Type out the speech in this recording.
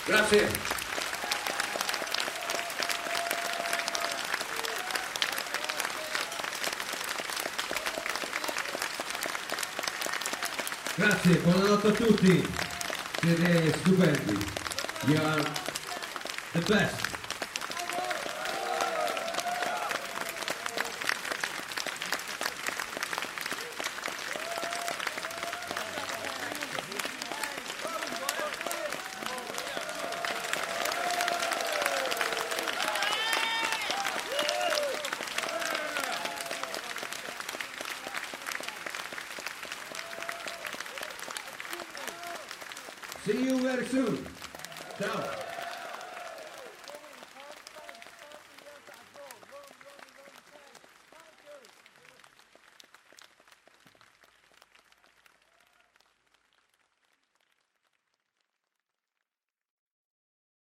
Grazie. Grazie, buonanotte a tutti. Siete stupendi. You are the best. See you very soon. Ciao.